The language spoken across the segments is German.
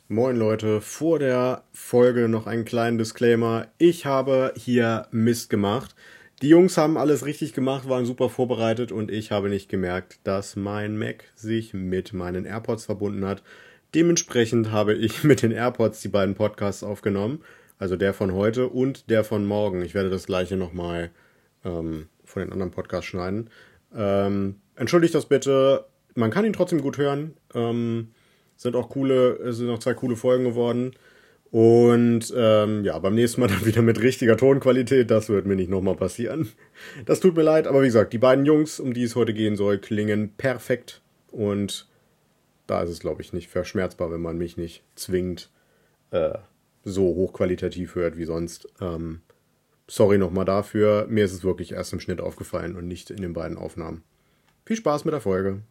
Moin Leute, vor der Folge noch einen kleinen Disclaimer. Ich habe hier Mist gemacht. Die Jungs haben alles richtig gemacht, waren super vorbereitet und ich habe nicht gemerkt, dass mein Mac sich mit meinen AirPods verbunden hat. Dementsprechend habe ich mit den AirPods die beiden Podcasts aufgenommen. Also der von heute und der von morgen. Ich werde das gleiche nochmal von den anderen Podcasts schneiden. Entschuldigt das bitte. Man kann ihn trotzdem gut hören. Sind noch zwei coole Folgen geworden. Und beim nächsten Mal dann wieder mit richtiger Tonqualität. Das wird mir nicht nochmal passieren. Das tut mir leid, aber wie gesagt, die beiden Jungs, um die es heute gehen soll, klingen perfekt. Und da ist es, glaube ich, nicht verschmerzbar, wenn man mich nicht zwingend so hochqualitativ hört wie sonst. Sorry nochmal dafür. Mir ist es wirklich erst im Schnitt aufgefallen und nicht in den beiden Aufnahmen. Viel Spaß mit der Folge.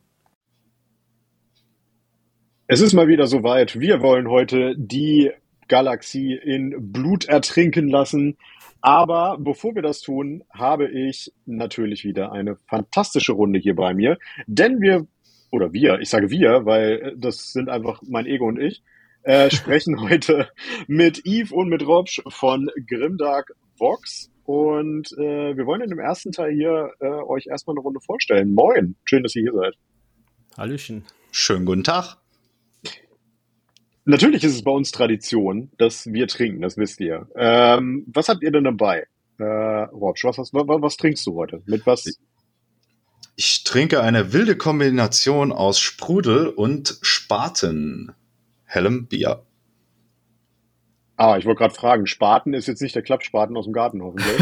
Es ist mal wieder soweit. Wir wollen heute die Galaxie in Blut ertrinken lassen. Aber bevor wir das tun, habe ich natürlich wieder eine fantastische Runde hier bei mir. Denn ich sage wir, weil das sind einfach mein Ego und ich, sprechen heute mit Yves und mit Robsch von Grimdark Vox. Und wir wollen in dem ersten Teil hier euch erstmal eine Runde vorstellen. Moin, schön, dass ihr hier seid. Hallöchen. Schönen guten Tag. Natürlich ist es bei uns Tradition, dass wir trinken, das wisst ihr. Was habt ihr denn dabei? Robsch, was trinkst du heute? Mit was? Ich trinke eine wilde Kombination aus Sprudel und Spaten. Hellem Bier. Ich wollte gerade fragen, Spaten ist jetzt nicht der Klappspaten aus dem Garten, hoffentlich.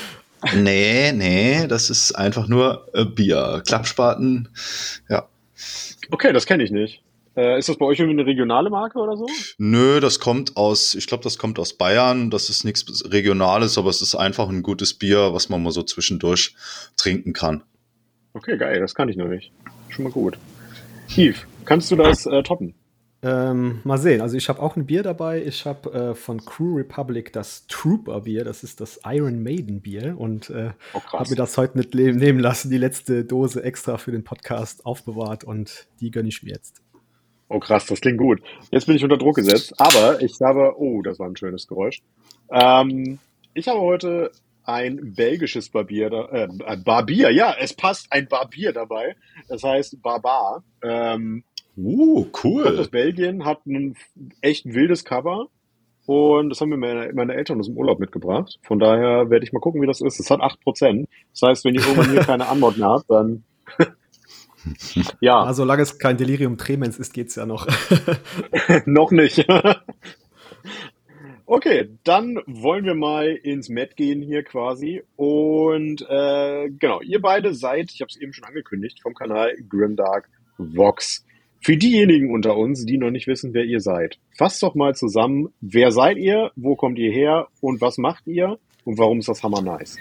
Nee, das ist einfach nur Bier. Klappspaten, ja. Okay, das kenne ich nicht. Ist das bei euch irgendwie eine regionale Marke oder so? Nö, das kommt aus Bayern. Das ist nichts Regionales, aber es ist einfach ein gutes Bier, was man mal so zwischendurch trinken kann. Okay, geil, das kann ich noch nicht. Schon mal gut. Yves, kannst du das toppen? Mal sehen. Also ich habe auch ein Bier dabei. Ich habe von Crew Republic das Trooper Bier. Das ist das Iron Maiden Bier. Und habe mir das heute nicht nehmen lassen. Die letzte Dose extra für den Podcast aufbewahrt. Und die gönne ich mir jetzt. Oh krass, das klingt gut. Jetzt bin ich unter Druck gesetzt. Aber das war ein schönes Geräusch. Ich habe heute ein belgisches Barbier, ja, es passt, ein Barbier dabei. Das heißt Barbar. Cool. Kommt aus Belgien, hat ein echt wildes Cover und das haben mir meine Eltern aus dem Urlaub mitgebracht. Von daher werde ich mal gucken, wie das ist. Es hat 8%. Das heißt, wenn ihr irgendwann hier keine Anmod mehr habt, dann ja. Solange es kein Delirium Tremens ist, geht's ja noch. Noch nicht. Okay, dann wollen wir mal ins Met gehen hier quasi. Und genau, ihr beide seid, ich habe es eben schon angekündigt, vom Kanal Grimdark Vox. Für diejenigen unter uns, die noch nicht wissen, wer ihr seid, fasst doch mal zusammen, wer seid ihr, wo kommt ihr her und was macht ihr und warum ist das hammer nice?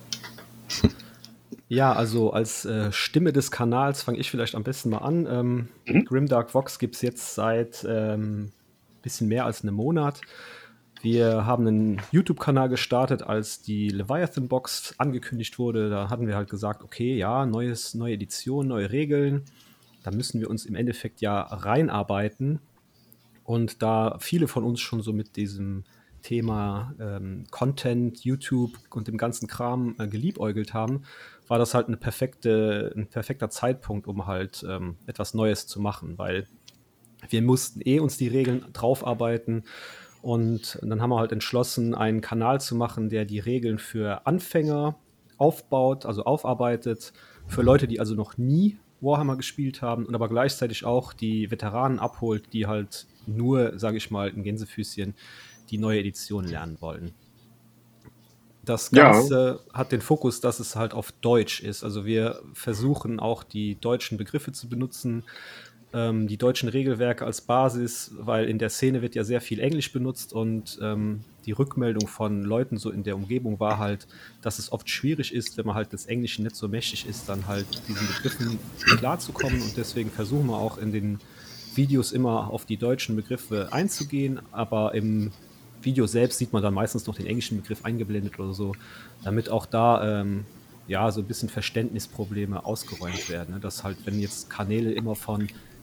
Ja, also als Stimme des Kanals fange ich vielleicht am besten mal an. Grimdark Vox gibt es jetzt seit bisschen mehr als einem Monat. Wir haben einen YouTube-Kanal gestartet, als die Leviathan-Box angekündigt wurde. Da hatten wir halt gesagt, okay, ja, neue Edition, neue Regeln. Da müssen wir uns im Endeffekt ja reinarbeiten. Und da viele von uns schon so mit diesem Thema Content, YouTube und dem ganzen Kram geliebäugelt haben, war das halt ein perfekter Zeitpunkt, um halt etwas Neues zu machen, weil wir mussten uns die Regeln draufarbeiten. Und dann haben wir halt entschlossen, einen Kanal zu machen, der die Regeln für Anfänger aufbaut, also aufarbeitet, für Leute, die also noch nie Warhammer gespielt haben und aber gleichzeitig auch die Veteranen abholt, die halt nur, sage ich mal, in Gänsefüßchen die neue Edition lernen wollen. Das Ganze hat den Fokus, dass es halt auf Deutsch ist. Also wir versuchen auch die deutschen Begriffe zu benutzen, die deutschen Regelwerke als Basis, weil in der Szene wird ja sehr viel Englisch benutzt und die Rückmeldung von Leuten so in der Umgebung war halt, dass es oft schwierig ist, wenn man halt des Englischen nicht so mächtig ist, dann halt diesen Begriffen klarzukommen und deswegen versuchen wir auch in den Videos immer auf die deutschen Begriffe einzugehen, aber im Video selbst sieht man dann meistens noch den englischen Begriff eingeblendet oder so, damit auch da so ein bisschen Verständnisprobleme ausgeräumt werden. Ne? Dass halt, wenn jetzt Kanäle immer von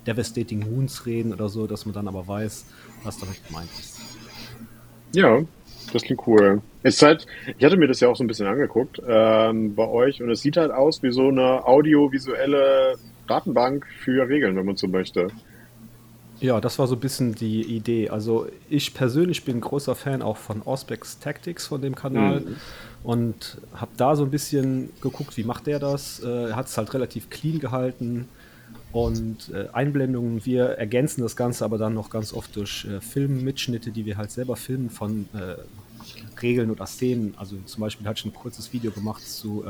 Devastating Wounds reden oder so, dass man dann aber weiß, was damit gemeint ist. Ja, das klingt cool. Es ist halt, ich hatte mir das ja auch so ein bisschen angeguckt bei euch und es sieht halt aus wie so eine audiovisuelle Datenbank für Regeln, wenn man so möchte. Ja, das war so ein bisschen die Idee. Also ich persönlich bin großer Fan auch von Auspex Tactics von dem Kanal Mhm. und habe da so ein bisschen geguckt, wie macht der das. Er hat es halt relativ clean gehalten und Einblendungen. Wir ergänzen das Ganze aber dann noch ganz oft durch Filmmitschnitte, die wir halt selber filmen von Regeln oder Szenen. Also zum Beispiel hatte ich ein kurzes Video gemacht zu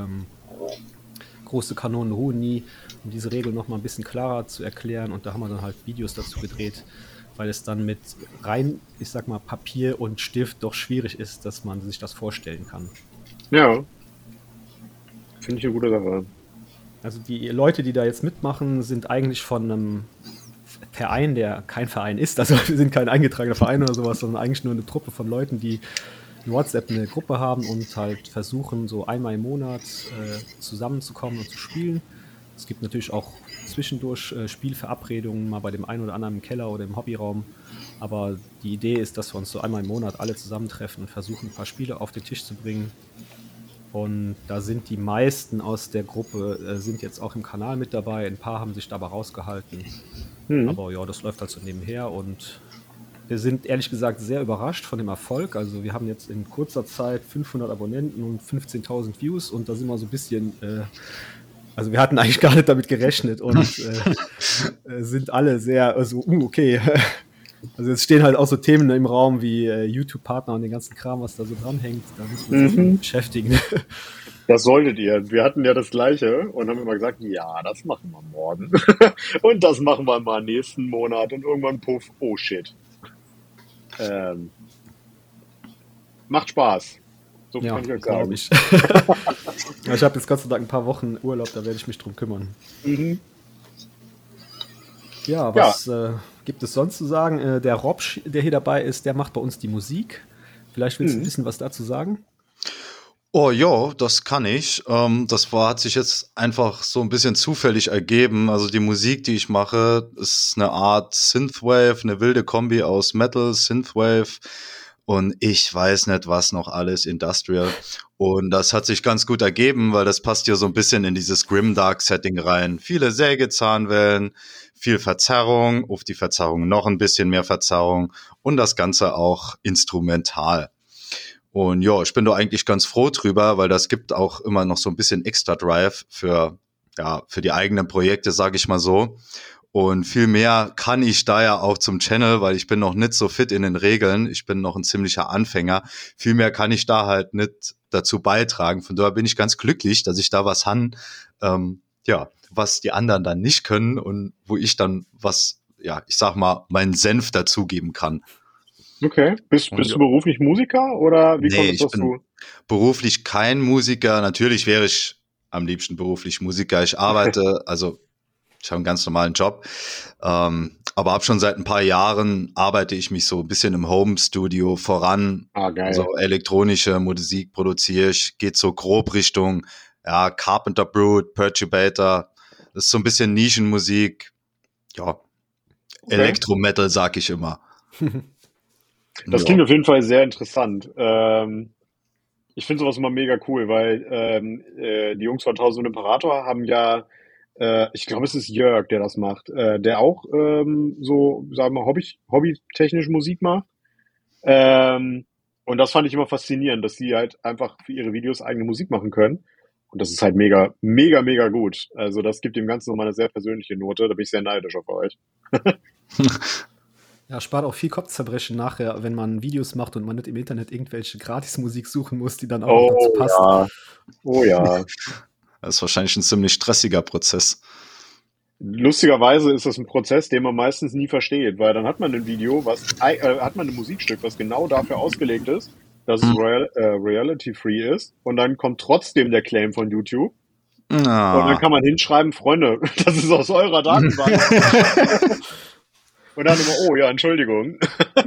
große Kanonen ruhen nie, um diese Regel noch mal ein bisschen klarer zu erklären. Und da haben wir dann halt Videos dazu gedreht, weil es dann mit rein, ich sag mal, Papier und Stift doch schwierig ist, dass man sich das vorstellen kann. Ja, finde ich eine gute Sache. Also die Leute, die da jetzt mitmachen, sind eigentlich von einem Verein, der kein Verein ist. Also wir sind kein eingetragener Verein oder sowas, sondern eigentlich nur eine Truppe von Leuten, die in WhatsApp eine Gruppe haben und halt versuchen, so einmal im Monat zusammenzukommen und zu spielen. Es gibt natürlich auch zwischendurch Spielverabredungen, mal bei dem einen oder anderen im Keller oder im Hobbyraum. Aber die Idee ist, dass wir uns so einmal im Monat alle zusammentreffen und versuchen, ein paar Spiele auf den Tisch zu bringen. Und da sind die meisten aus der Gruppe, sind jetzt auch im Kanal mit dabei. Ein paar haben sich dabei rausgehalten. Mhm. Aber ja, das läuft halt so nebenher und wir sind ehrlich gesagt sehr überrascht von dem Erfolg. Also wir haben jetzt in kurzer Zeit 500 Abonnenten und 15.000 Views und da sind wir so ein bisschen, also wir hatten eigentlich gar nicht damit gerechnet und sind alle sehr, also okay. Also jetzt stehen halt auch so Themen im Raum wie YouTube-Partner und den ganzen Kram, was da so dranhängt. Da müssen wir uns jetzt mal beschäftigen. Das solltet ihr. Wir hatten ja das Gleiche und haben immer gesagt, ja, das machen wir morgen. Und das machen wir mal nächsten Monat und irgendwann puff, oh shit. Macht Spaß. So Ja, kann ich euch glaube sagen. ich. Ja, ich habe jetzt Gott sei Dank ein paar Wochen Urlaub, da werde ich mich drum kümmern. Mhm. Ja, Ja, was gibt es sonst zu sagen? Der Robsch, der hier dabei ist, der macht bei uns die Musik. Vielleicht willst du ein bisschen was dazu sagen? Oh ja, das kann ich. Hat sich jetzt einfach so ein bisschen zufällig ergeben. Also die Musik, die ich mache, ist eine Art Synthwave, eine wilde Kombi aus Metal, Synthwave und ich weiß nicht was noch alles, Industrial. Und das hat sich ganz gut ergeben, weil das passt ja so ein bisschen in dieses Grimdark-Setting rein. Viele Sägezahnwellen, viel Verzerrung, auf die Verzerrung noch ein bisschen mehr Verzerrung und das Ganze auch instrumental. Und ja, ich bin da eigentlich ganz froh drüber, weil das gibt auch immer noch so ein bisschen extra Drive für die eigenen Projekte, sage ich mal so. Und viel mehr kann ich da ja auch zum Channel, weil ich bin noch nicht so fit in den Regeln. Ich bin noch ein ziemlicher Anfänger. Viel mehr kann ich da halt nicht dazu beitragen. Von daher bin ich ganz glücklich, dass ich da was han, was die anderen dann nicht können und wo ich dann was, ja, ich sag mal, meinen Senf dazugeben kann. okay. Bist Und du beruflich Musiker oder wie kommt nee, es, ich dass bin du? beruflich kein Musiker. Natürlich wäre ich am liebsten beruflich Musiker. Ich arbeite, also ich habe einen ganz normalen Job, aber ab schon seit ein paar Jahren arbeite ich mich so ein bisschen im Home-Studio voran. Ah, geil. Also elektronische Musik produziere ich, geht so grob Richtung Carpenter Brut, Perturbator. Das ist so ein bisschen Nischenmusik. Ja, Okay. Elektro-Metal sag ich immer. Das Ja. klingt auf jeden Fall sehr interessant. Ich finde sowas immer mega cool, weil die Jungs von 1000 Imperator haben ja, ich glaube, es ist Jörg, der das macht, der auch so, sagen wir mal, hobbytechnisch Musik macht. Ähm, und das fand ich immer faszinierend, dass sie halt einfach für ihre Videos eigene Musik machen können. Und das ist halt mega, mega, mega gut. Also das gibt dem Ganzen nochmal eine sehr persönliche Note. Da bin ich sehr neidisch auf euch. Ja, spart auch viel Kopfzerbrechen nachher, wenn man Videos macht und man nicht im Internet irgendwelche Gratismusik suchen muss, die dann auch noch dazu Oh passt. ja, oh ja. Das ist wahrscheinlich ein ziemlich stressiger Prozess. Lustigerweise ist das ein Prozess, den man meistens nie versteht, weil dann hat man ein Video, hat man ein Musikstück, was genau dafür ausgelegt ist, dass es reality-free ist, und dann kommt trotzdem der Claim von YouTube und dann Ah. kann man hinschreiben, Freunde, das ist aus eurer Datenbank. Und dann immer, oh ja, Entschuldigung.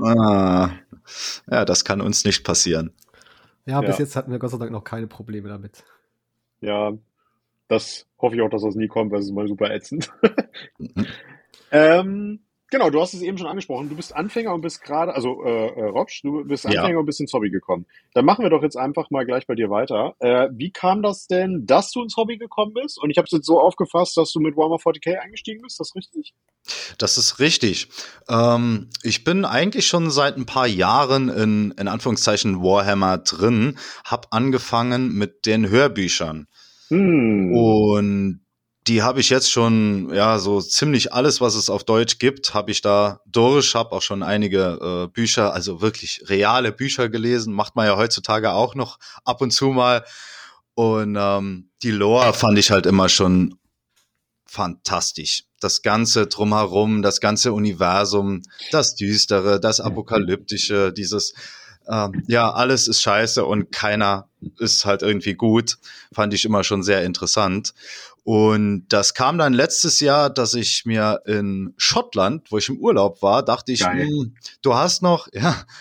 Ja, das kann uns nicht passieren. Ja, bis Ja. jetzt hatten wir Gott sei Dank noch keine Probleme damit. Ja, das hoffe ich auch, dass das nie kommt, weil es ist mal super ätzend. Genau, du hast es eben schon angesprochen. Du bist Anfänger und bist gerade, also Robsch, du bist Ja. Anfänger und bist ins Hobby gekommen. Dann machen wir doch jetzt einfach mal gleich bei dir weiter. Wie kam das denn, dass du ins Hobby gekommen bist? Und ich habe es jetzt so aufgefasst, dass du mit Warhammer 40k eingestiegen bist. Ist das richtig? Das ist richtig. Ich bin eigentlich schon seit ein paar Jahren in Anführungszeichen Warhammer drin, hab angefangen mit den Hörbüchern. Und die habe ich jetzt schon, ja, so ziemlich alles, was es auf Deutsch gibt, habe ich da durch, habe auch schon einige Bücher, also wirklich reale Bücher gelesen, macht man ja heutzutage auch noch ab und zu mal. Und die Lore fand ich halt immer schon fantastisch. Das Ganze drumherum, das ganze Universum, das Düstere, das Apokalyptische, dieses, ja, alles ist scheiße und keiner ist halt irgendwie gut, fand ich immer schon sehr interessant. Und das kam dann letztes Jahr, dass ich mir in Schottland, wo ich im Urlaub war, dachte ich, du hast noch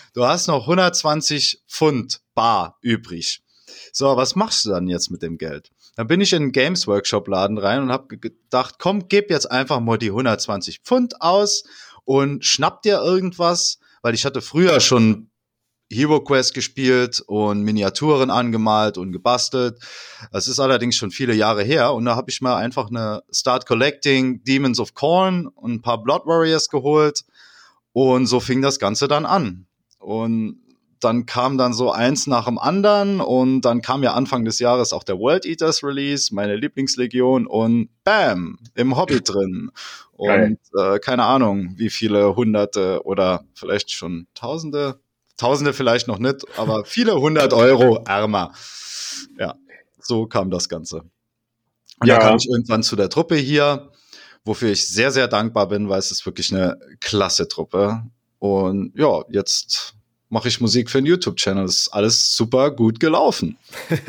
120 Pfund bar übrig. So, was machst du dann jetzt mit dem Geld? Dann bin ich in einen Games Workshop Laden rein und habe gedacht, komm, gib jetzt einfach mal die 120 Pfund aus und schnapp dir irgendwas, weil ich hatte früher schon Hero Quest gespielt und Miniaturen angemalt und gebastelt. Das ist allerdings schon viele Jahre her und da habe ich mal einfach eine Start Collecting Demons of Khorne und ein paar Blood Warriors geholt und so fing das Ganze dann an. Und dann kam dann so eins nach dem anderen und dann kam ja Anfang des Jahres auch der World Eaters Release, meine Lieblingslegion und bam, im Hobby drin. Und keine Ahnung, wie viele Hunderte oder vielleicht schon Tausende vielleicht noch nicht, aber viele 100 Euro ärmer. Ja, so kam das Ganze. Und dann kam ich irgendwann zu der Truppe hier, wofür ich sehr, sehr dankbar bin, weil es ist wirklich eine klasse Truppe. Und ja, jetzt mache ich Musik für einen YouTube-Channel. Das ist alles super gut gelaufen.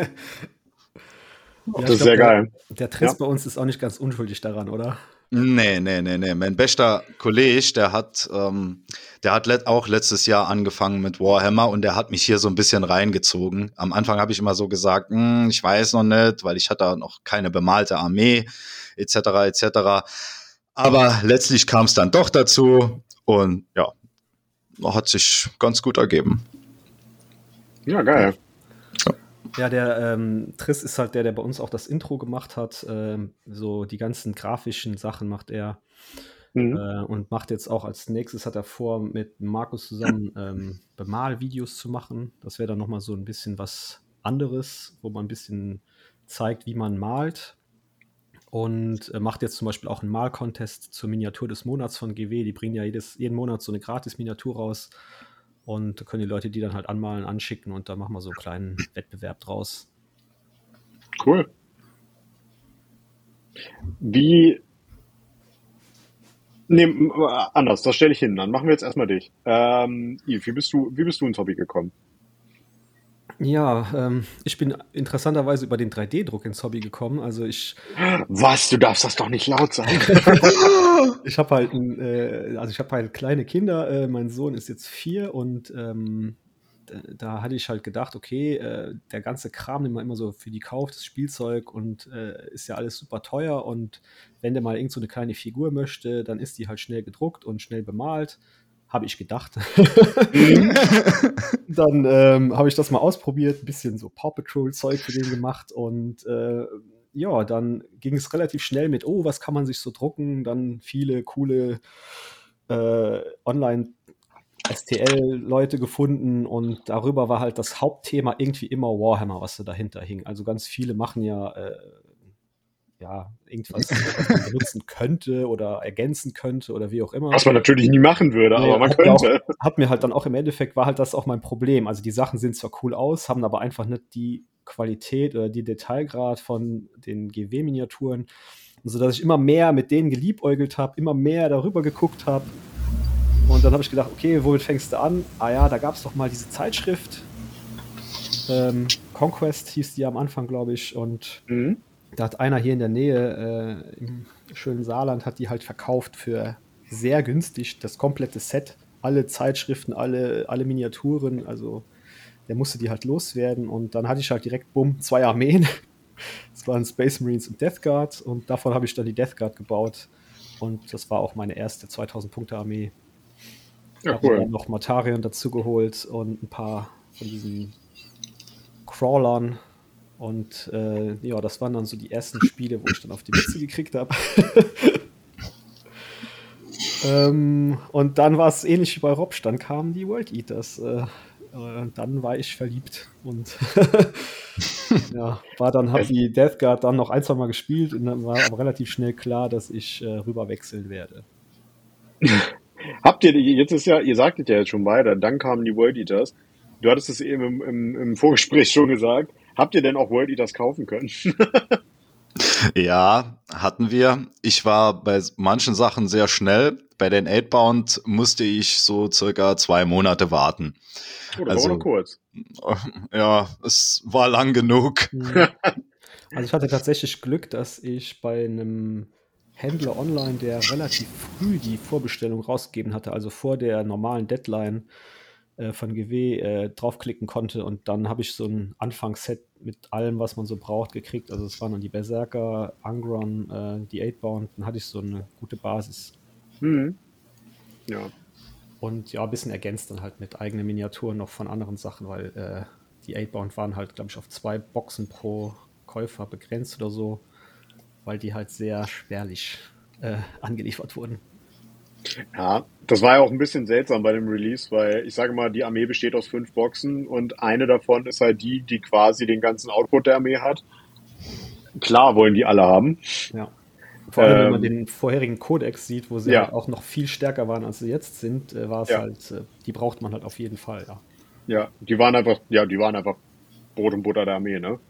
Ja, das ist sehr geil. Der Triss bei uns ist auch nicht ganz unschuldig daran, oder? Nee. Mein bester Kollege, der hat auch letztes Jahr angefangen mit Warhammer und der hat mich hier so ein bisschen reingezogen. Am Anfang habe ich immer so gesagt, ich weiß noch nicht, weil ich hatte noch keine bemalte Armee, etc. Aber letztlich kam es dann doch dazu und ja, hat sich ganz gut ergeben. Ja, geil. Ja, der Triss ist halt der bei uns auch das Intro gemacht hat. So die ganzen grafischen Sachen macht er. Und macht jetzt auch als nächstes, hat er vor, mit Markus zusammen Bemalvideos zu machen. Das wäre dann nochmal so ein bisschen was anderes, wo man ein bisschen zeigt, wie man malt. Und macht jetzt zum Beispiel auch einen Malcontest zur Miniatur des Monats von GW. Die bringen ja jeden Monat so eine Gratis-Miniatur raus. Und da können die Leute die dann halt anmalen, anschicken und da machen wir so einen kleinen Wettbewerb draus. Cool. Anders, das stelle ich hin. Dann machen wir jetzt erstmal dich. Yves, wie bist du ins Hobby gekommen? Ja, ich bin interessanterweise über den 3D-Druck ins Hobby gekommen. Also Was? Du darfst das doch nicht laut sagen. Ich habe halt kleine Kinder. Mein Sohn ist jetzt 4 und da hatte ich halt gedacht, okay, der ganze Kram, den man immer so für die kauft, das Spielzeug und ist ja alles super teuer und wenn der mal irgend so eine kleine Figur möchte, dann ist die halt schnell gedruckt und schnell bemalt. Habe ich gedacht. Dann habe ich das mal ausprobiert, ein bisschen so Paw Patrol-Zeug für den gemacht und ja, dann ging es relativ schnell mit, was kann man sich so drucken? Dann viele coole Online- STL-Leute gefunden und darüber war halt das Hauptthema irgendwie immer Warhammer, was da dahinter hing. Also ganz viele machen ja irgendwas, was man benutzen könnte oder ergänzen könnte oder wie auch immer. Was man natürlich nie machen würde, aber man könnte. Hat mir halt dann auch im Endeffekt, war halt das auch mein Problem. Also die Sachen sehen zwar cool aus, haben aber einfach nicht die Qualität oder die Detailgrad von den GW-Miniaturen, sodass ich immer mehr mit denen geliebäugelt habe, immer mehr darüber geguckt habe. Und dann habe ich gedacht, okay, womit fängst du an? Ah ja, da gab es doch mal diese Zeitschrift. Conquest hieß die am Anfang, glaube ich. Und da hat einer hier in der Nähe, im schönen Saarland, hat die halt verkauft für sehr günstig, das komplette Set. Alle Zeitschriften, alle Miniaturen. Also der musste die halt loswerden. Und dann hatte ich halt direkt, 2 Armeen. Das waren Space Marines und Death Guard. Und davon habe ich dann die Death Guard gebaut. Und das war auch meine erste 2000-Punkte-Armee. Ja, Habe cool. dann noch Mortarion dazu geholt und ein paar von diesen Crawlern. Und ja, das waren dann so die ersten Spiele, wo ich dann auf die Mütze gekriegt habe. Und dann war es ähnlich wie bei Robsch. Dann kamen die World Eaters. Dann war ich verliebt. Und ja, habe die Death Guard dann noch ein, zwei Mal gespielt. Und dann war aber relativ schnell klar, dass ich rüber wechseln werde. Habt ihr, jetzt ist ja, ihr sagtet ja jetzt schon beide, dann kamen die World Eaters. Du hattest es eben im Vorgespräch schon gesagt. Habt ihr denn auch World Eaters kaufen können? Ja, hatten wir. Ich war bei manchen Sachen sehr schnell. Bei den 8-Bound musste ich so circa 2 Monate warten. Oh, das war auch noch kurz. Ja, es war lang genug. Also ich hatte tatsächlich Glück, dass ich bei einem Händler online, der relativ früh die Vorbestellung rausgegeben hatte, also vor der normalen Deadline von GW draufklicken konnte, und dann habe ich so ein Anfangsset mit allem, was man so braucht, gekriegt. Also es waren dann die Berserker, Angron, die 8-Bound, dann hatte ich so eine gute Basis. Ja. Und ja, ein bisschen ergänzt dann halt mit eigenen Miniaturen noch von anderen Sachen, weil die 8-Bound waren halt, glaube ich, auf 2 Boxen pro Käufer begrenzt oder so, weil die halt sehr spärlich angeliefert wurden. Ja, das war ja auch ein bisschen seltsam bei dem Release, weil ich sage mal, die Armee besteht aus 5 Boxen und eine davon ist halt die quasi den ganzen Output der Armee hat. Klar wollen die alle haben. Ja. Vor allem, wenn man den vorherigen Kodex sieht, wo sie Ja. halt auch noch viel stärker waren, als sie jetzt sind, war es Ja. halt, die braucht man halt auf jeden Fall, ja. Ja, die waren einfach Brot und Butter der Armee, ne?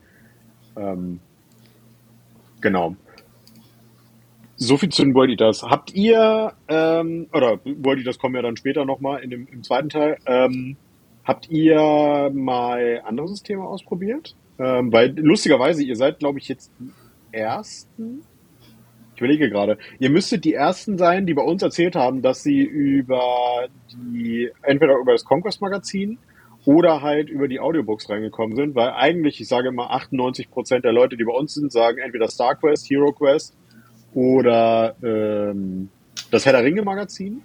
Genau. So viel zu den World Eaters. Habt ihr, oder World Eaters kommen ja dann später nochmal im zweiten Teil, habt ihr mal andere Systeme ausprobiert? Weil lustigerweise, ihr seid, glaube ich, jetzt die Ersten. Ich überlege gerade. Ihr müsstet die Ersten sein, die bei uns erzählt haben, dass sie entweder über das Conquest-Magazin oder halt über die Audiobooks reingekommen sind, weil eigentlich, ich sage immer, 98% der Leute, die bei uns sind, sagen entweder StarQuest, HeroQuest oder das Herr der Ringe Magazin.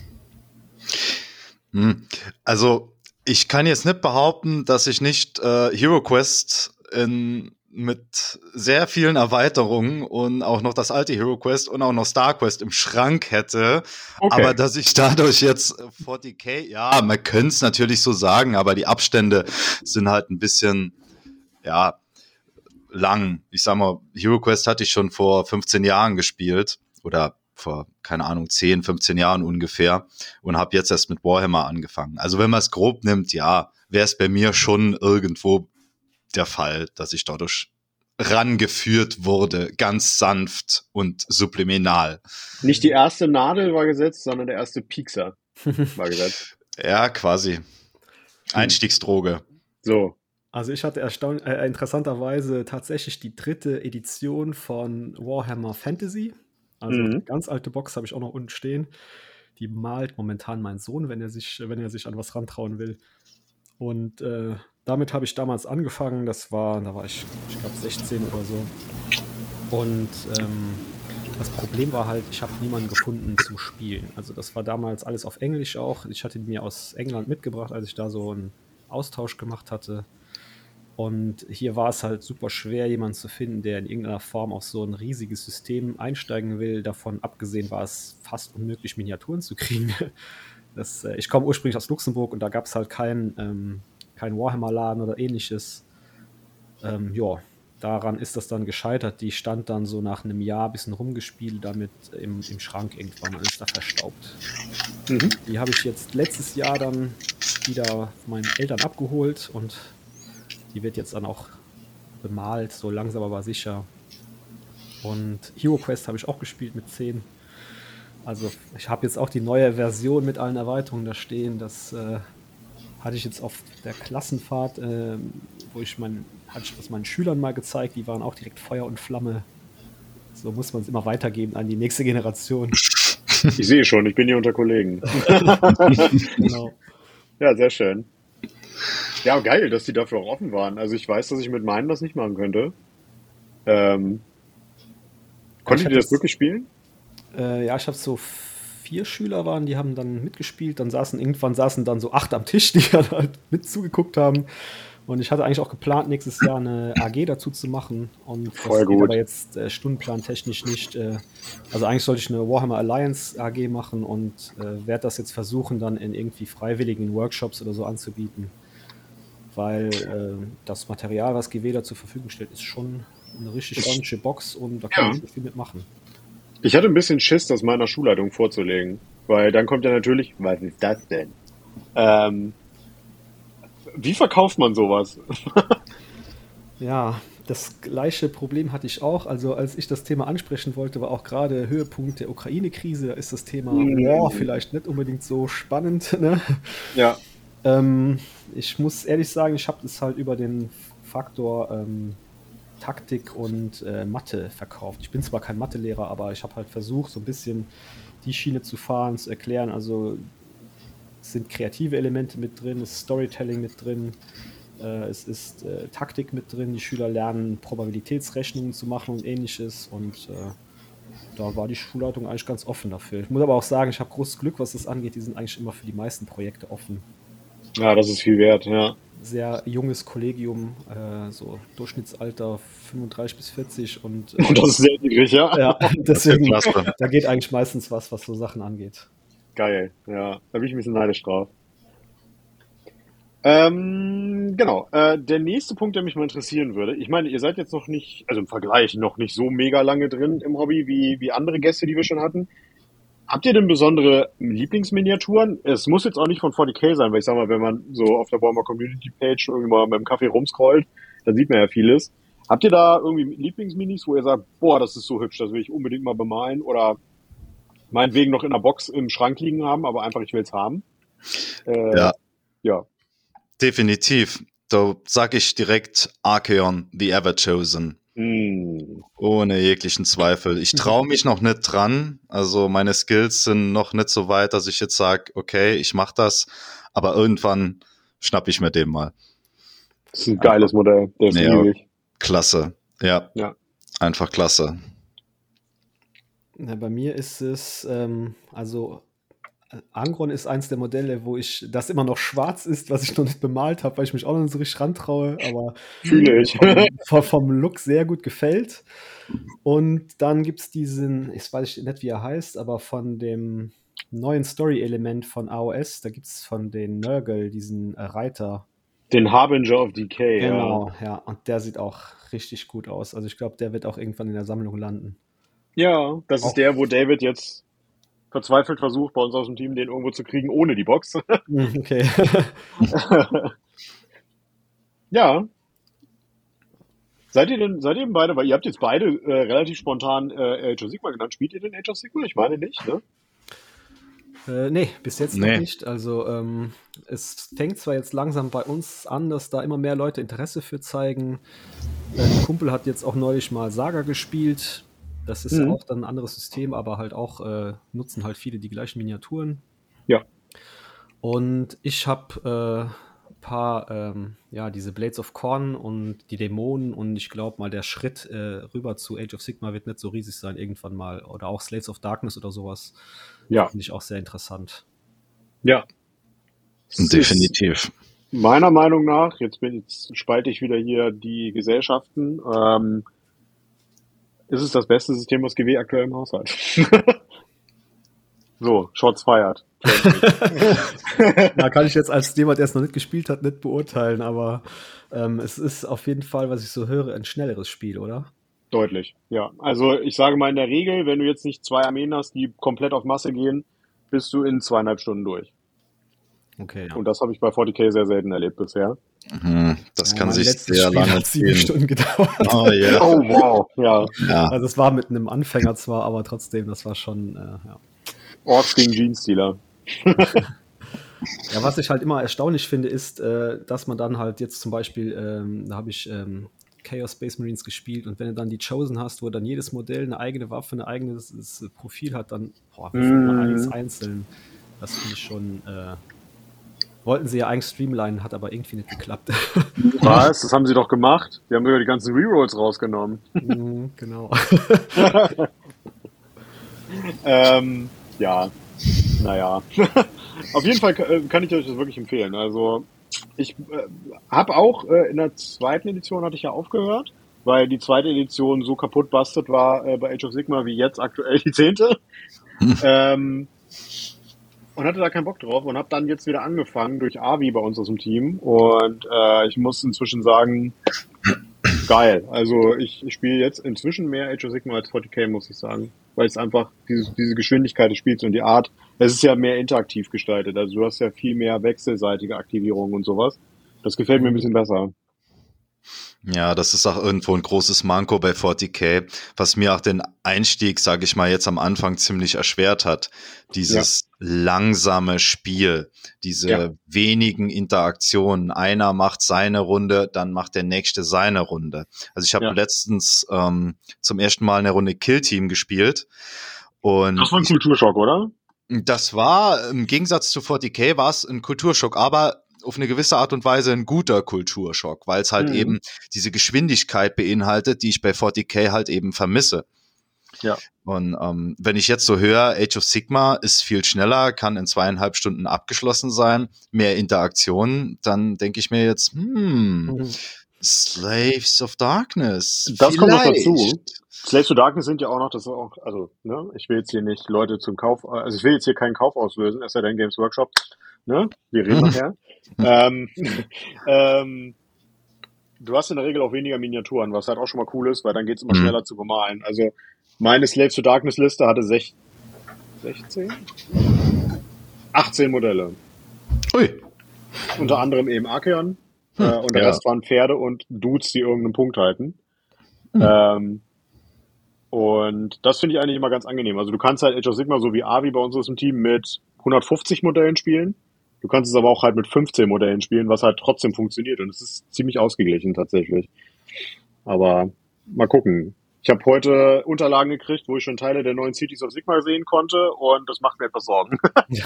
Also ich kann jetzt nicht behaupten, dass ich nicht HeroQuest mit sehr vielen Erweiterungen und auch noch das alte HeroQuest und auch noch StarQuest im Schrank hätte. Okay. Aber dass ich dadurch jetzt 40k, ja, man könnte es natürlich so sagen, aber die Abstände sind halt ein bisschen, ja, lang. Ich sag mal, HeroQuest hatte ich schon vor 15 Jahren gespielt oder vor, keine Ahnung, 10, 15 Jahren ungefähr und habe jetzt erst mit Warhammer angefangen. Also wenn man es grob nimmt, ja, wäre es bei mir schon irgendwo der Fall, dass ich dadurch rangeführt wurde, ganz sanft und subliminal. Nicht die erste Nadel war gesetzt, sondern der erste Piekser war gesetzt. Ja, quasi. Einstiegsdroge. So. Also ich hatte interessanterweise tatsächlich die 3. Edition von Warhammer Fantasy. Also eine ganz alte Box habe ich auch noch unten stehen. Die malt momentan mein Sohn, wenn er sich an was rantrauen will. Und damit habe ich damals angefangen. Da war ich glaube 16 oder so. Und das Problem war halt, ich habe niemanden gefunden zum Spielen. Also das war damals alles auf Englisch auch. Ich hatte die mir aus England mitgebracht, als ich da so einen Austausch gemacht hatte. Und hier war es halt super schwer, jemanden zu finden, der in irgendeiner Form auf so ein riesiges System einsteigen will. Davon abgesehen war es fast unmöglich, Miniaturen zu kriegen. Ich komme ursprünglich aus Luxemburg und da gab es halt kein Warhammer-Laden oder ähnliches. Ja, daran ist das dann gescheitert. Die stand dann so nach einem Jahr ein bisschen rumgespielt, damit im Schrank irgendwann und ist da verstaubt. Die habe ich jetzt letztes Jahr dann wieder von meinen Eltern abgeholt und die wird jetzt dann auch bemalt, so langsam aber sicher. Und HeroQuest habe ich auch gespielt mit 10. Also ich habe jetzt auch die neue Version mit allen Erweiterungen da stehen. Das hatte ich jetzt auf der Klassenfahrt, hatte ich das meinen Schülern mal gezeigt. Die waren auch direkt Feuer und Flamme. So muss man es immer weitergeben an die nächste Generation. Ich sehe schon, ich bin hier unter Kollegen. Genau. Ja, sehr schön. Ja, geil, dass die dafür auch offen waren. Also ich weiß, dass ich mit meinen das nicht machen könnte. Konntet ihr das wirklich spielen? Ja, ich habe so 4 Schüler waren, die haben dann mitgespielt. Irgendwann saßen dann so 8 am Tisch, die dann halt mit zugeguckt haben. Und ich hatte eigentlich auch geplant, nächstes Jahr eine AG dazu zu machen. Und Voll das geht gut. aber jetzt stundenplantechnisch nicht. Also eigentlich sollte ich eine Warhammer Alliance AG machen und werde das jetzt versuchen, dann in irgendwie freiwilligen Workshops oder so anzubieten. Weil das Material, was GW da zur Verfügung stellt, ist schon eine richtig ordentliche Box und da kann man nicht viel mitmachen. Ich hatte ein bisschen Schiss, das meiner Schulleitung vorzulegen, weil dann kommt ja natürlich, was ist das denn? Wie verkauft man sowas? Ja, das gleiche Problem hatte ich auch. Also als ich das Thema ansprechen wollte, war auch gerade Höhepunkt der Ukraine-Krise. Da ist das Thema War vielleicht nicht unbedingt so spannend. Ne? Ja, Ich muss ehrlich sagen, ich habe das halt über den Faktor Taktik und Mathe verkauft. Ich bin zwar kein Mathelehrer, aber ich habe halt versucht, so ein bisschen die Schiene zu fahren, zu erklären. Also es sind kreative Elemente mit drin, es ist Storytelling mit drin, es ist Taktik mit drin. Die Schüler lernen Probabilitätsrechnungen zu machen und ähnliches. Und da war die Schulleitung eigentlich ganz offen dafür. Ich muss aber auch sagen, ich habe großes Glück, was das angeht. Die sind eigentlich immer für die meisten Projekte offen. ja, das ist viel wert, ja. Sehr junges Kollegium, so Durchschnittsalter 35 bis 40 und Und das ist sehr niedrig, ja. ja, deswegen, klasse. da geht eigentlich meistens was so Sachen angeht. Geil, ja. Da bin ich ein bisschen neidisch drauf. Genau. Der nächste Punkt, der mich mal interessieren würde. Ich meine, ihr seid jetzt noch nicht, also im Vergleich noch nicht so mega lange drin im Hobby wie andere Gäste, die wir schon hatten. Habt ihr denn besondere Lieblingsminiaturen? Es muss jetzt auch nicht von 40k sein, weil ich sag mal, wenn man so auf der Warhammer Community Page irgendwie mal mit dem Kaffee rumscrollt, dann sieht man ja vieles. Habt ihr da irgendwie Lieblingsminis, wo ihr sagt, boah, das ist so hübsch, das will ich unbedingt mal bemalen oder meinetwegen noch in der Box im Schrank liegen haben, aber einfach, ich will's haben? Ja. Ja. Definitiv. Da sag ich direkt Archaon, The Everchosen. Ohne jeglichen Zweifel. Ich traue mich noch nicht dran. Also meine Skills sind noch nicht so weit, dass ich jetzt sage, okay, ich mache das. Aber irgendwann schnapp ich mir den mal. Das ist ein geiles Modell. Der ist riesig. Klasse. Ja. Einfach klasse. Ja, bei mir ist es, also Angron ist eins der Modelle, wo das immer noch schwarz ist, was ich noch nicht bemalt habe, weil ich mich auch noch nicht so richtig rantraue, aber Fühle ich. vom Look sehr gut gefällt. Und dann gibt es diesen, ich weiß nicht, wie er heißt, aber von dem neuen Story-Element von AOS, da gibt es von den Nurgle diesen Reiter. Den Harbinger of Decay, Genau, ja. Und der sieht auch richtig gut aus. Also ich glaube, der wird auch irgendwann in der Sammlung landen. Ja, das ist der, wo David jetzt verzweifelt versucht, bei uns aus dem Team den irgendwo zu kriegen, ohne die Box. Okay. Ja. Seid ihr denn beide, weil ihr habt jetzt beide relativ spontan Age of Sigmar genannt. Spielt ihr denn Age of Sigmar? Ich meine nicht, ne? Nee, bis jetzt noch nicht. Also es fängt zwar jetzt langsam bei uns an, dass da immer mehr Leute Interesse für zeigen. Ein Kumpel hat jetzt auch neulich mal Saga gespielt. Das ist auch dann ein anderes System, aber halt auch nutzen halt viele die gleichen Miniaturen. Ja. Und ich habe ein paar, diese Blades of Khorne und die Dämonen und ich glaube mal, der Schritt rüber zu Age of Sigmar wird nicht so riesig sein irgendwann mal. Oder auch Slates of Darkness oder sowas. Ja. Finde ich auch sehr interessant. Ja. Definitiv. Meiner Meinung nach, jetzt spalte ich wieder hier die Gesellschaften, ist es das beste System, was GW aktuell im Haus hat. So, Shots fired. Da kann ich jetzt als jemand, der es noch nicht gespielt hat, nicht beurteilen, aber es ist auf jeden Fall, was ich so höre, ein schnelleres Spiel, oder? Deutlich, ja. Also ich sage mal in der Regel, wenn du jetzt nicht 2 Armeen hast, die komplett auf Masse gehen, bist du in 2,5 Stunden durch. Okay. Ja. Und das habe ich bei 40k sehr selten erlebt bisher. Das kann sich sehr lange hat 7 Stunden gedauert. Oh, yeah. Oh wow, ja. Also es war mit einem Anfänger zwar, aber trotzdem, das war schon, ja. Orks gegen Jeans-Stealer. Ja, was ich halt immer erstaunlich finde, ist, dass man dann halt jetzt zum Beispiel, da habe ich Chaos Space Marines gespielt und wenn du dann die Chosen hast, wo dann jedes Modell eine eigene Waffe, ein eigenes Profil hat, dann alles einzeln. Das finde ich schon, wollten sie ja eigentlich streamlinen, hat aber irgendwie nicht geklappt. Was? Das haben sie doch gemacht. Die haben sogar die ganzen Rerolls rausgenommen. Genau. Ja, naja. Auf jeden Fall kann ich euch das wirklich empfehlen. Also ich habe auch in der zweiten Edition hatte ich ja aufgehört, weil die zweite Edition so kaputt busted war bei Age of Sigmar wie jetzt aktuell die 10. Ähm, und hatte da keinen Bock drauf und habe dann jetzt wieder angefangen durch Avi bei uns aus dem Team. Und ich muss inzwischen sagen, geil. Also ich spiele jetzt inzwischen mehr Age of Sigmar als 40k, muss ich sagen. Weil es einfach diese Geschwindigkeit des Spiels und die Art, es ist ja mehr interaktiv gestaltet. Also du hast ja viel mehr wechselseitige Aktivierungen und sowas. Das gefällt mir ein bisschen besser. Ja, das ist auch irgendwo ein großes Manko bei 40k, was mir auch den Einstieg, sage ich mal, jetzt am Anfang ziemlich erschwert hat. Dieses langsame Spiel, diese wenigen Interaktionen. Einer macht seine Runde, dann macht der nächste seine Runde. Also ich habe letztens zum ersten Mal eine Runde Kill Team gespielt. Und das war ein Kulturschock, oder? Das war, im Gegensatz zu 40k war es ein Kulturschock, aber auf eine gewisse Art und Weise ein guter Kulturschock, weil es halt eben diese Geschwindigkeit beinhaltet, die ich bei 40k halt eben vermisse. Ja. Und wenn ich jetzt so höre, Age of Sigmar ist viel schneller, kann in 2,5 Stunden abgeschlossen sein, mehr Interaktionen, dann denke ich mir jetzt, Slaves of Darkness. Das kommt noch dazu. Slaves of Darkness sind ja auch noch, das ist auch, also, ne, ich will jetzt hier nicht Leute zum Kauf, also ich will jetzt hier keinen Kauf auslösen, es sei denn Games Workshop, ne, wir reden nachher. Du hast in der Regel auch weniger Miniaturen, was halt auch schon mal cool ist, weil dann geht's immer schneller zu bemalen. Also, meine Slaves of Darkness Liste hatte 18 Modelle. Ui. Unter anderem eben Archeon, und der Rest waren Pferde und Dudes, die irgendeinen Punkt halten. Und das finde ich eigentlich immer ganz angenehm. Also du kannst halt Age of Sigmar so wie Avi bei uns aus dem Team mit 150 Modellen spielen. Du kannst es aber auch halt mit 15 Modellen spielen, was halt trotzdem funktioniert. Und es ist ziemlich ausgeglichen tatsächlich. Aber mal gucken. Ich habe heute Unterlagen gekriegt, wo ich schon Teile der neuen Cities of Sigmar sehen konnte. Und das macht mir etwas Sorgen.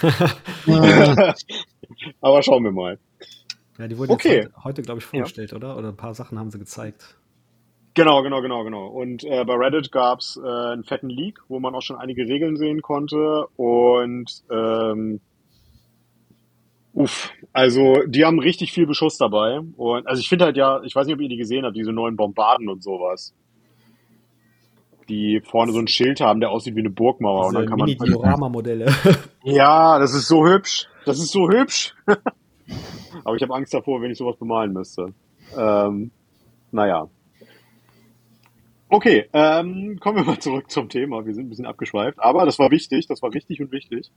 Aber schauen wir mal. Ja, die wurden jetzt heute glaube ich, vorgestellt, oder? Oder ein paar Sachen haben sie gezeigt. Genau. Und bei Reddit gab's einen fetten Leak, wo man auch schon einige Regeln sehen konnte. Und also die haben richtig viel Beschuss dabei. Und also ich finde halt ich weiß nicht, ob ihr die gesehen habt, diese neuen Bombarden und sowas. Die vorne so ein Schild haben, der aussieht wie eine Burgmauer. Diese und dann kann man Mini-Diorama-Modelle. Ja, das ist so hübsch. Aber ich habe Angst davor, wenn ich sowas bemalen müsste. Naja. Okay, kommen wir mal zurück zum Thema. Wir sind ein bisschen abgeschweift, aber das war wichtig, das war richtig und wichtig.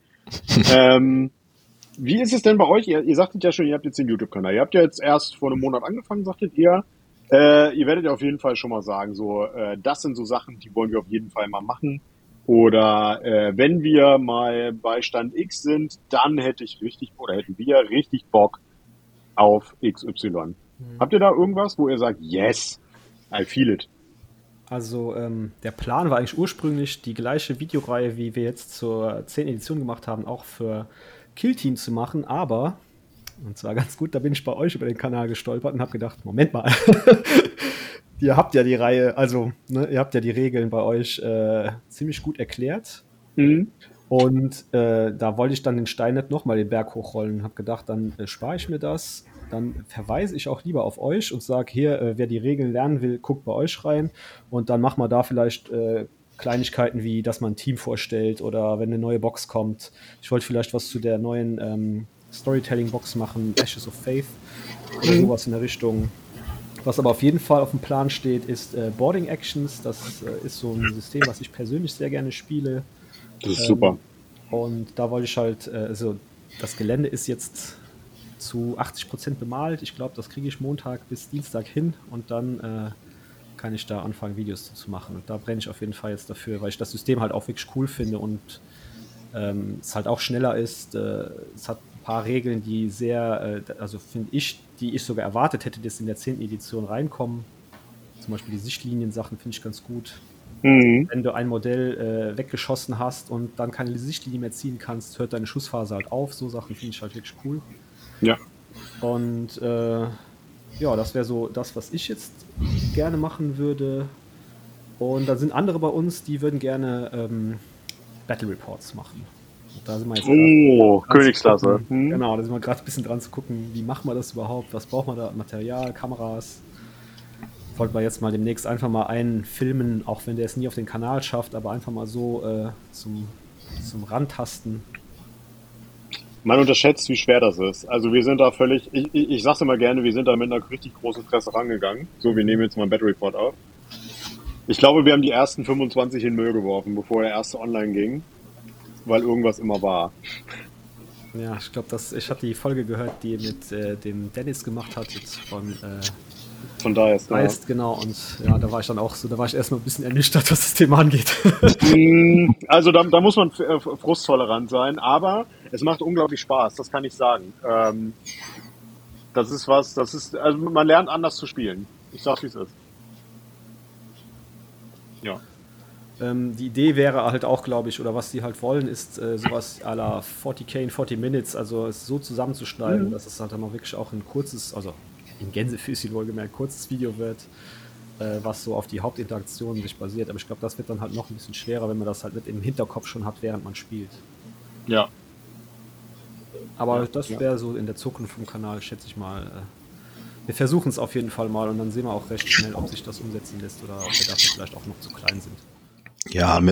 Wie ist es denn bei euch? Ihr sagtet ja schon, ihr habt jetzt den YouTube-Kanal. Ihr habt ja jetzt erst vor einem Monat angefangen, sagtet ihr. Ihr werdet ja auf jeden Fall schon mal sagen, so, das sind so Sachen, die wollen wir auf jeden Fall mal machen. Oder wenn wir mal bei Stand X sind, dann hätten wir richtig Bock auf XY. Habt ihr da irgendwas, wo ihr sagt, yes, I feel it? Also der Plan war eigentlich ursprünglich, die gleiche Videoreihe, wie wir jetzt zur 10. Edition gemacht haben, auch für Kill Team zu machen, aber, und zwar ganz gut, da bin ich bei euch über den Kanal gestolpert und habe gedacht, Moment mal, ihr habt ja die Reihe, also ihr habt ja die Regeln bei euch ziemlich gut erklärt. Und da wollte ich dann den Stein nicht nochmal den Berg hochrollen und habe gedacht, dann spare ich mir das. Dann verweise ich auch lieber auf euch und sage, hier, wer die Regeln lernen will, guckt bei euch rein. Und dann machen wir da vielleicht Kleinigkeiten wie, dass man ein Team vorstellt oder wenn eine neue Box kommt. Ich wollte vielleicht was zu der neuen Storytelling-Box machen, Ashes of Faith oder sowas in der Richtung. Was aber auf jeden Fall auf dem Plan steht, ist Boarding Actions. Das ist so ein System, was ich persönlich sehr gerne spiele. Das ist super. Und da wollte ich halt, also das Gelände ist jetzt zu 80% bemalt. Ich glaube, das kriege ich Montag bis Dienstag hin und dann kann ich da anfangen, Videos zu machen. Und da brenne ich auf jeden Fall jetzt dafür, weil ich das System halt auch wirklich cool finde und es halt auch schneller ist. Es hat ein paar Regeln, die sehr, also finde ich, die ich sogar erwartet hätte, dass in der 10. Edition reinkommen. Zum Beispiel die Sichtlinien-Sachen finde ich ganz gut. Wenn du ein Modell weggeschossen hast und dann keine Sichtlinie mehr ziehen kannst, hört deine Schussphase halt auf. So Sachen finde ich halt wirklich cool. Ja. Und ja, das wäre so das, was ich jetzt gerne machen würde. Und dann sind andere bei uns, die würden gerne Battle Reports machen. Und da sind wir jetzt Königsklasse. Genau, da sind wir gerade ein bisschen dran zu gucken, wie machen wir das überhaupt, was braucht man da an Material, Kameras. Wollten wir jetzt mal demnächst einfach mal einen filmen, auch wenn der es nie auf den Kanal schafft, aber einfach mal so zum Rantasten. Man unterschätzt, wie schwer das ist. Also wir sind da völlig, ich sag's immer gerne, wir sind da mit einer richtig großen Fresse rangegangen. So, wir nehmen jetzt mal einen Battle Report auf. Ich glaube, wir haben die ersten 25 in den Müll geworfen, bevor der erste online ging, weil irgendwas immer war. Ja, ich glaube, ich habe die Folge gehört, die mit dem Dennis gemacht hat, jetzt von daher ist Geist, genau, und ja, da war ich dann auch so, da war ich erstmal ein bisschen ernüchtert, was das Thema angeht. Also da muss man frusttolerant sein, aber es macht unglaublich Spaß, das kann ich sagen. Also man lernt anders zu spielen. Ich sag's, wie es ist. Ja. Die Idee wäre halt auch, glaube ich, oder was die halt wollen, ist sowas à la 40k in 40 Minutes, also es so zusammenzuschneiden, dass es halt dann auch wirklich auch ein kurzes, also in Gänsefüßchen wohlgemerkt, kurzes Video wird, was so auf die Hauptinteraktionen sich basiert. Aber ich glaube, das wird dann halt noch ein bisschen schwerer, wenn man das halt mit im Hinterkopf schon hat, während man spielt. Ja. Aber das wäre so in der Zukunft vom Kanal, schätze ich mal. Wir versuchen es auf jeden Fall mal und dann sehen wir auch recht schnell, ob sich das umsetzen lässt oder ob wir dafür vielleicht auch noch zu klein sind. Ja,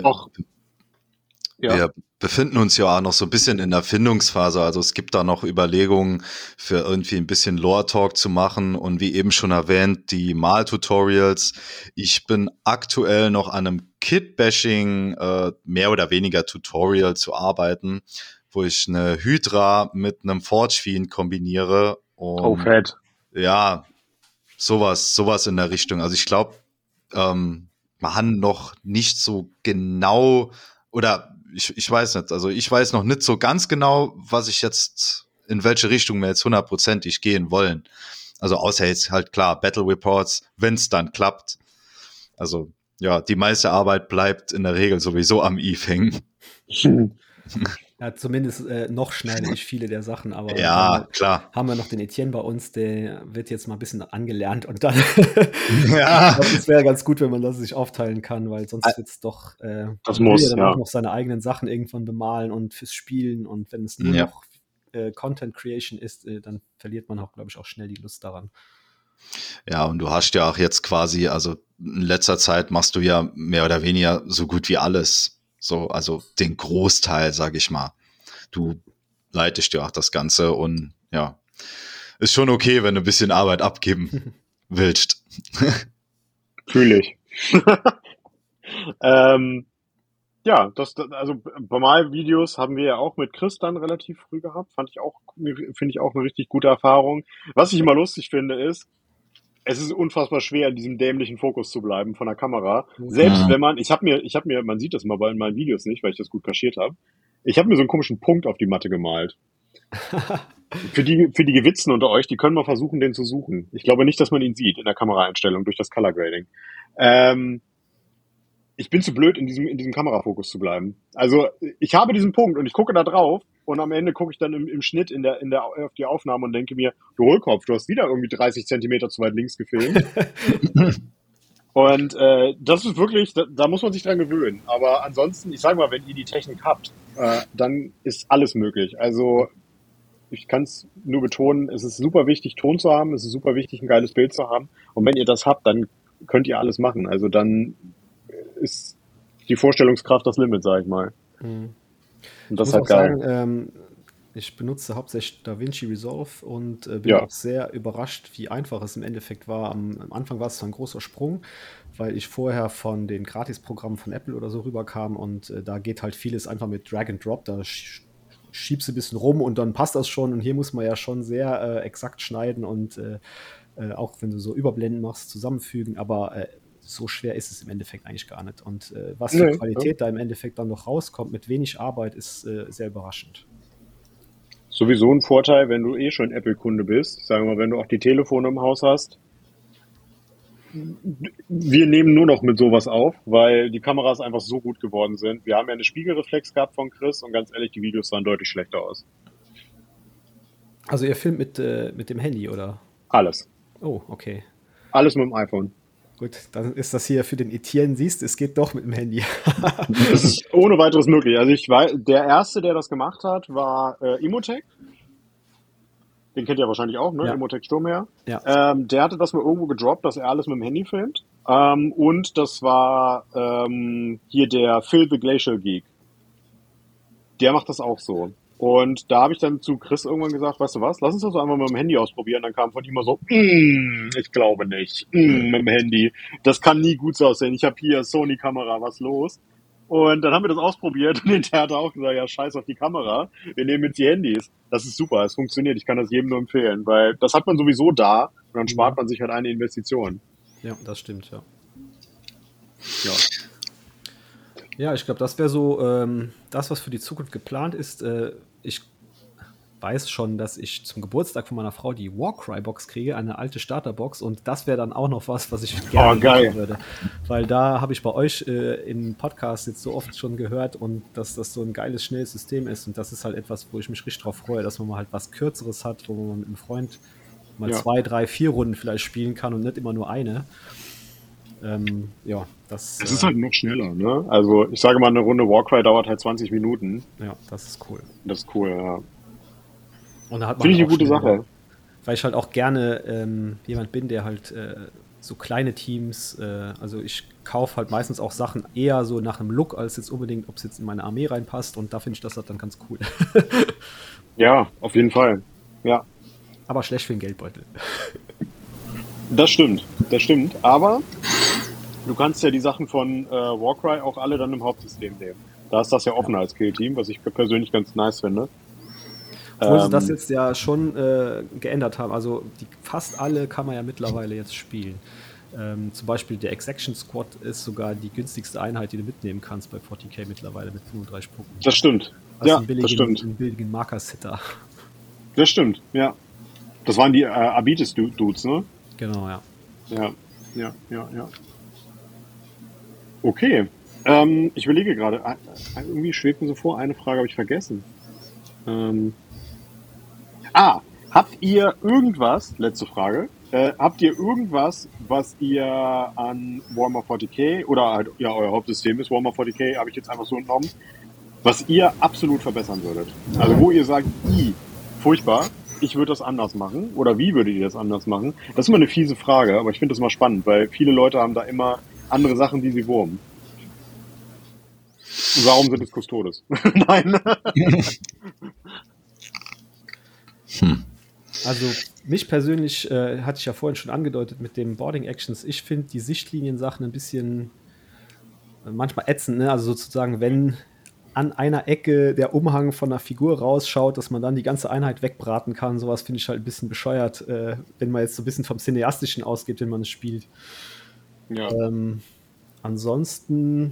wir befinden uns ja auch noch so ein bisschen in der Findungsphase. Also es gibt da noch Überlegungen für irgendwie ein bisschen Lore-Talk zu machen und wie eben schon erwähnt, die Mal-Tutorials. Ich bin aktuell noch an einem Kit-Bashing mehr oder weniger Tutorial zu arbeiten, wo ich eine Hydra mit einem Forge-Fiend kombiniere. Und fett. ja, sowas in der Richtung. Also ich glaube, man noch nicht so genau, oder ich weiß nicht, also ich weiß noch nicht so ganz genau, was ich jetzt, in welche Richtung wir jetzt 100%ig gehen wollen. Also außer jetzt halt klar, Battle Reports, wenn es dann klappt. Also ja, die meiste Arbeit bleibt in der Regel sowieso am Eve hängen. Ja, zumindest noch schneide ich viele der Sachen, aber ja, klar. Haben wir noch den Etienne bei uns, der wird jetzt mal ein bisschen angelernt und dann ja. Es wäre ganz gut, wenn man das sich aufteilen kann, weil sonst wird es doch das muss ja dann auch noch seine eigenen Sachen irgendwann bemalen und fürs Spielen und wenn es nur noch Content Creation ist, dann verliert man auch, glaube ich, auch schnell die Lust daran. Ja, und du hast ja auch jetzt quasi, also in letzter Zeit machst du ja mehr oder weniger so gut wie alles. So, also den Großteil, sag ich mal. Du leitest ja auch das Ganze und ja, ist schon okay, wenn du ein bisschen Arbeit abgeben willst. Fühle ich. Ja, also Bemalvideos haben wir ja auch mit Chris dann relativ früh gehabt. Finde ich auch eine richtig gute Erfahrung. Was ich immer lustig finde, ist, es ist unfassbar schwer, in diesem dämlichen Fokus zu bleiben von der Kamera. Selbst wenn man, ich habe mir, man sieht das mal bei meinen Videos nicht, weil ich das gut kaschiert habe. Ich habe mir so einen komischen Punkt auf die Matte gemalt. Für die Gewitzen unter euch, die können mal versuchen, den zu suchen. Ich glaube nicht, dass man ihn sieht in der Kameraeinstellung durch das Color Grading. Ich bin zu blöd, in diesem Kamerafokus zu bleiben. Also ich habe diesen Punkt und ich gucke da drauf und am Ende gucke ich dann im Schnitt auf die Aufnahme und denke mir, du Hohlkopf, du hast wieder irgendwie 30 Zentimeter zu weit links gefilmt. Und das ist wirklich, da muss man sich dran gewöhnen. Aber ansonsten, ich sage mal, wenn ihr die Technik habt, dann ist alles möglich. Also ich kann es nur betonen, es ist super wichtig, Ton zu haben, es ist super wichtig, ein geiles Bild zu haben. Und wenn ihr das habt, dann könnt ihr alles machen. Also dann ist die Vorstellungskraft das Limit, sag ich mal. Mhm. Und das ist halt geil. Sagen, ich benutze hauptsächlich DaVinci Resolve und bin auch sehr überrascht, wie einfach es im Endeffekt war. Am Anfang war es ein großer Sprung, weil ich vorher von den Gratis-Programmen von Apple oder so rüberkam und da geht halt vieles einfach mit Drag and Drop, da schiebst du ein bisschen rum und dann passt das schon und hier muss man ja schon sehr exakt schneiden und auch wenn du so Überblenden machst, zusammenfügen, aber so schwer ist es im Endeffekt eigentlich gar nicht. Und was für Qualität da im Endeffekt dann noch rauskommt mit wenig Arbeit, ist sehr überraschend. Sowieso ein Vorteil, wenn du schon Apple-Kunde bist. Sagen wir mal, wenn du auch die Telefone im Haus hast. Wir nehmen nur noch mit sowas auf, weil die Kameras einfach so gut geworden sind. Wir haben ja eine Spiegelreflex gehabt von Chris und ganz ehrlich, die Videos sahen deutlich schlechter aus. Also ihr filmt mit dem Handy, oder? Alles. Oh, okay. Alles mit dem iPhone. Gut, dann ist das hier für den Etienne, siehst, es geht doch mit dem Handy. Das ist ohne weiteres möglich. Also ich weiß, der erste, der das gemacht hat, war Imotech. Den kennt ihr wahrscheinlich auch, ne? Ja. Imotech Sturmherr. Ja. Der hatte das mal irgendwo gedroppt, dass er alles mit dem Handy filmt. Und das war hier der Phil the Glacial Geek. Der macht das auch so. Und da habe ich dann zu Chris irgendwann gesagt, weißt du was, lass uns das einfach mit dem Handy ausprobieren. Dann kam von ihm mal so, ich glaube nicht, mit dem Handy. Das kann nie gut so aussehen. Ich habe hier Sony-Kamera, was los? Und dann haben wir das ausprobiert und der hat auch gesagt, ja, scheiß auf die Kamera, wir nehmen jetzt die Handys. Das ist super, es funktioniert, ich kann das jedem nur empfehlen, weil das hat man sowieso da und dann spart man sich halt eine Investition. Ja, das stimmt, ja. Ja. Ja, ich glaube, das wäre so das, was für die Zukunft geplant ist. Ich weiß schon, dass ich zum Geburtstag von meiner Frau die Warcry-Box kriege, eine alte Starterbox, und das wäre dann auch noch was ich gerne machen würde. Weil da habe ich bei euch im Podcast jetzt so oft schon gehört, und dass das so ein geiles, schnelles System ist, und das ist halt etwas, wo ich mich richtig drauf freue, dass man mal halt was Kürzeres hat, wo man mit einem Freund mal 2, 3, 4 Runden vielleicht spielen kann und nicht immer nur eine. Ja, das ist halt noch schneller, ne? Also ich sage mal, eine Runde Warcry dauert halt 20 Minuten. Ja, das ist cool. Das ist cool, ja. Und da hat man Finde ich halt eine gute Sache. Weil ich halt auch gerne jemand bin, der halt so kleine Teams, also ich kaufe halt meistens auch Sachen eher so nach einem Look, als jetzt unbedingt, ob es jetzt in meine Armee reinpasst, und da finde ich das halt dann ganz cool. Ja, auf jeden Fall, ja. Aber schlecht für den Geldbeutel. Das stimmt, aber du kannst ja die Sachen von Warcry auch alle dann im Hauptsystem nehmen. Da ist das ja offener als Kill-Team, was ich persönlich ganz nice finde. Obwohl sie das jetzt ja schon geändert haben. Also fast alle kann man ja mittlerweile jetzt spielen. Zum Beispiel der Exaction Squad ist sogar die günstigste Einheit, die du mitnehmen kannst bei 40k mittlerweile mit 35 Punkten. Das stimmt. Ja, das stimmt. Einen billigen Marker-Sitter. Das stimmt, ja. Das waren die Abitus-Dudes, ne? Genau, ja. Ja. Okay. Ich überlege gerade, irgendwie schwebt mir so vor, eine Frage habe ich vergessen. Habt ihr irgendwas, letzte Frage, habt ihr irgendwas, was ihr an Warhammer 40k, oder halt, ja, euer Hauptsystem ist Warhammer 40k, habe ich jetzt einfach so entnommen, was ihr absolut verbessern würdet? Also wo ihr sagt, furchtbar, ich würde das anders machen, oder wie würdet ihr das anders machen? Das ist immer eine fiese Frage, aber ich finde das mal spannend, weil viele Leute haben da immer andere Sachen, die sie wurmen. Warum sind es Custodes? Nein. Also mich persönlich, hatte ich ja vorhin schon angedeutet mit den Boarding Actions, ich finde die Sichtlinien-Sachen ein bisschen manchmal ätzend, ne? Also sozusagen, wenn an einer Ecke der Umhang von einer Figur rausschaut, dass man dann die ganze Einheit wegbraten kann, sowas finde ich halt ein bisschen bescheuert, wenn man jetzt so ein bisschen vom Cineastischen ausgeht, wenn man es spielt. Ja. Ansonsten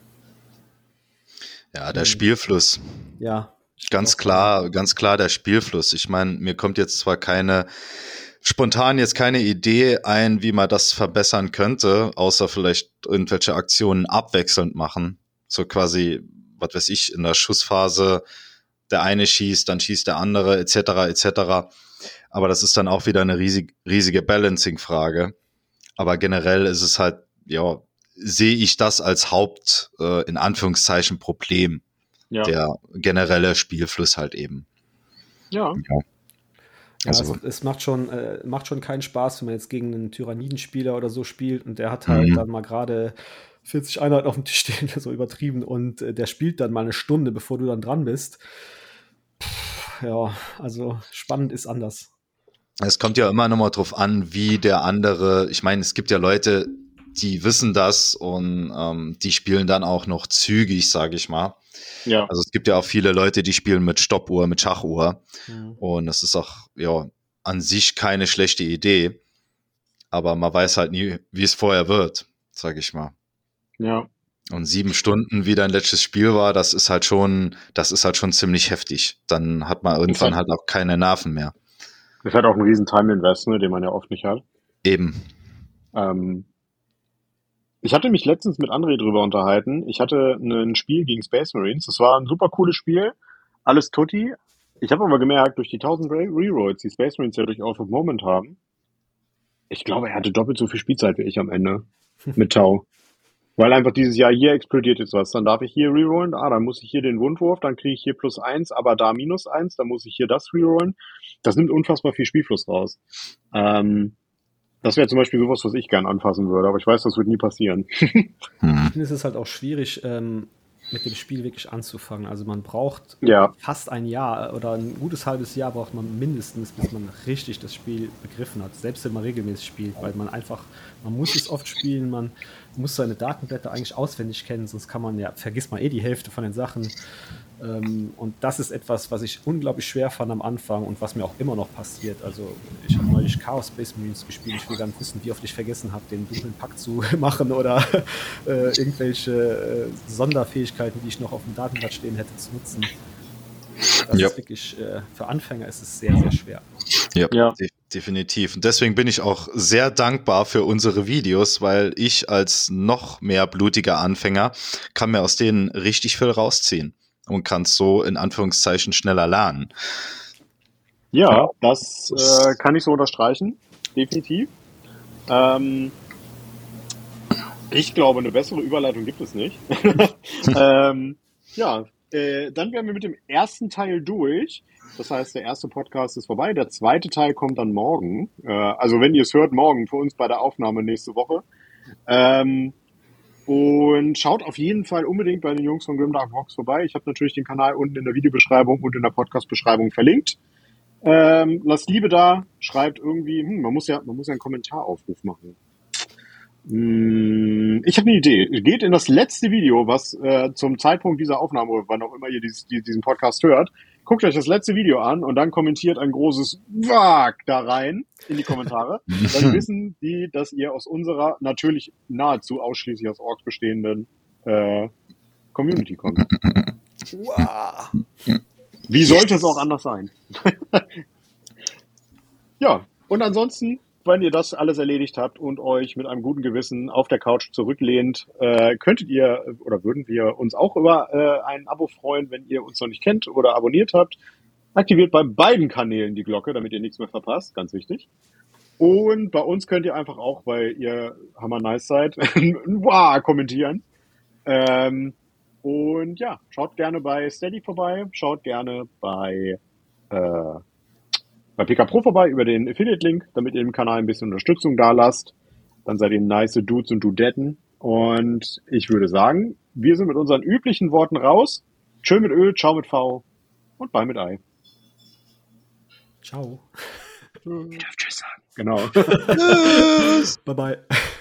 ja, der Spielfluss. Ja. Ganz klar der Spielfluss. Ich meine, mir kommt jetzt zwar spontan jetzt keine Idee ein, wie man das verbessern könnte, außer vielleicht irgendwelche Aktionen abwechselnd machen. So quasi, was weiß ich, in der Schussphase der eine schießt, dann schießt der andere, etc. Aber das ist dann auch wieder eine riesige Balancing-Frage. Aber generell ist es halt, ja, sehe ich das als in Anführungszeichen Problem. Ja. Der generelle Spielfluss halt eben. Ja. Also es macht schon keinen Spaß, wenn man jetzt gegen einen Tyrannidenspieler oder so spielt und der hat halt dann mal gerade 40 Einheiten auf dem Tisch stehen, so übertrieben, und der spielt dann mal eine Stunde, bevor du dann dran bist. Ja, also spannend ist anders. Es kommt ja immer noch mal drauf an, wie der andere, ich meine, es gibt ja Leute, die wissen das und die spielen dann auch noch zügig, sage ich mal. Ja. Also es gibt ja auch viele Leute, die spielen mit Stoppuhr, mit Schachuhr. Und das ist auch an sich keine schlechte Idee. Aber man weiß halt nie, wie es vorher wird, sage ich mal. Ja. Und 7 Stunden, wie dein letztes Spiel war, das ist halt schon ziemlich heftig. Dann hat man irgendwann halt auch keine Nerven mehr. Das ist halt auch ein riesen Time-Invest, ne, den man ja oft nicht hat. Eben. Ich hatte mich letztens mit André drüber unterhalten. Ich hatte ein Spiel gegen Space Marines. Das war ein super cooles Spiel. Alles tutti. Ich habe aber gemerkt, durch die 1000 Rerolls, die Space Marines ja durch Out of Moment haben, Ich glaube, er hatte doppelt so viel Spielzeit wie ich am Ende mit Tau. Weil einfach dieses Jahr hier explodiert jetzt was. Dann darf ich hier rerollen, dann muss ich hier den Wundwurf, dann kriege ich hier +1, aber da -1, dann muss ich hier das rerollen. Das nimmt unfassbar viel Spielfluss raus. Das wäre zum Beispiel sowas, was ich gern anfassen würde, aber ich weiß, das wird nie passieren. Ich finde, es ist halt auch schwierig, mit dem Spiel wirklich anzufangen. Also man braucht fast ein Jahr oder ein gutes halbes Jahr braucht man mindestens, bis man richtig das Spiel begriffen hat. Selbst wenn man regelmäßig spielt, weil man muss es oft spielen, man muss seine Datenblätter eigentlich auswendig kennen, sonst vergisst man die Hälfte von den Sachen. Und das ist etwas, was ich unglaublich schwer fand am Anfang und was mir auch immer noch passiert. Also ich habe neulich Chaos Space Marines gespielt. Ich will gar nicht wissen, wie oft ich vergessen habe, den dunklen Pakt zu machen oder irgendwelche Sonderfähigkeiten, die ich noch auf dem Datenblatt stehen hätte, zu nutzen. Das ist wirklich, für Anfänger ist es sehr, sehr schwer. Ja, definitiv. Und deswegen bin ich auch sehr dankbar für unsere Videos, weil ich als noch mehr blutiger Anfänger kann mir aus denen richtig viel rausziehen und kann so in Anführungszeichen schneller lernen. Ja, das kann ich so unterstreichen, definitiv. Ich glaube, eine bessere Überleitung gibt es nicht. Dann wären wir mit dem ersten Teil durch. Das heißt, der erste Podcast ist vorbei. Der zweite Teil kommt dann morgen. Also wenn ihr es hört, morgen für uns bei der Aufnahme nächste Woche. Und schaut auf jeden Fall unbedingt bei den Jungs von Grimdark Vox vorbei. Ich habe natürlich den Kanal unten in der Videobeschreibung und in der Podcast-Beschreibung verlinkt. Lasst Liebe da, schreibt irgendwie, man muss ja einen Kommentaraufruf machen. Ich habe eine Idee. Geht in das letzte Video, was zum Zeitpunkt dieser Aufnahme, oder wann auch immer ihr diesen Podcast hört, guckt euch das letzte Video an und dann kommentiert ein großes Wag da rein in die Kommentare. Dann wissen die, dass ihr aus unserer natürlich nahezu ausschließlich aus Orks bestehenden Community kommt. Wow. Wie sollte es auch anders sein? Ja, und ansonsten, wenn ihr das alles erledigt habt und euch mit einem guten Gewissen auf der Couch zurücklehnt, könntet ihr oder würden wir uns auch über ein Abo freuen, wenn ihr uns noch nicht kennt oder abonniert habt. Aktiviert bei beiden Kanälen die Glocke, damit ihr nichts mehr verpasst, ganz wichtig. Und bei uns könnt ihr einfach auch, weil ihr hammer nice seid, wow, kommentieren. Und ja, schaut gerne bei Steady vorbei, schaut gerne bei PK Pro vorbei über den Affiliate-Link, damit ihr dem Kanal ein bisschen Unterstützung da lasst. Dann seid ihr nice Dudes und Dudetten. Und ich würde sagen, wir sind mit unseren üblichen Worten raus. Tschö mit Ö, ciao mit V und bye mit Ei. Ciao. Ihr dürft Tschüss sagen. Genau. Bye bye.